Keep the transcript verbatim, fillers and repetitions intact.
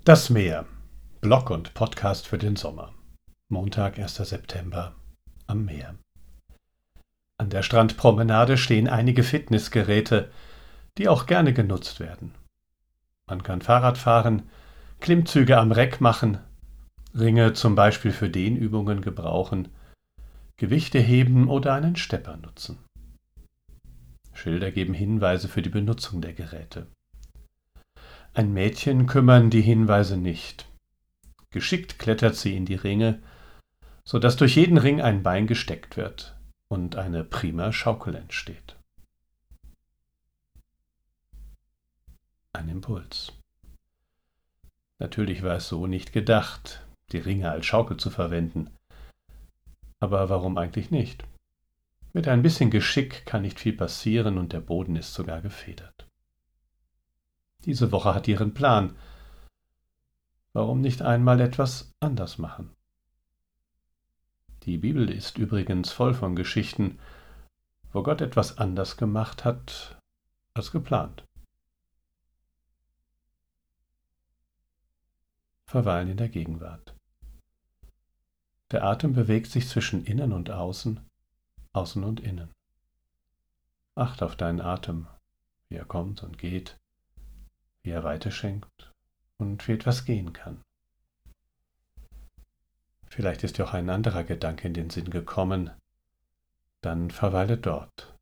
Das Meer. Blog und Podcast für den Sommer. Montag, erster September. Am Meer. An der Strandpromenade stehen einige Fitnessgeräte, die auch gerne genutzt werden. Man kann Fahrrad fahren, Klimmzüge am Reck machen, Ringe zum Beispiel für Dehnübungen gebrauchen, Gewichte heben oder einen Stepper nutzen. Schilder geben Hinweise für die Benutzung der Geräte. Ein Mädchen kümmern die Hinweise nicht. Geschickt klettert sie in die Ringe, so dass durch jeden Ring ein Bein gesteckt wird und eine prima Schaukel entsteht. Ein Impuls. Natürlich war es so nicht gedacht, die Ringe als Schaukel zu verwenden. Aber warum eigentlich nicht? Mit ein bisschen Geschick kann nicht viel passieren und der Boden ist sogar gefedert. Diese Woche hat ihren Plan. Warum nicht einmal etwas anders machen? Die Bibel ist übrigens voll von Geschichten, wo Gott etwas anders gemacht hat als geplant. Verweilen in der Gegenwart. Der Atem bewegt sich zwischen innen und außen, außen und innen. Acht auf deinen Atem, wie er kommt und geht, wie er Weite schenkt und wie etwas gehen kann. Vielleicht ist dir auch ein anderer Gedanke in den Sinn gekommen, dann verweile dort.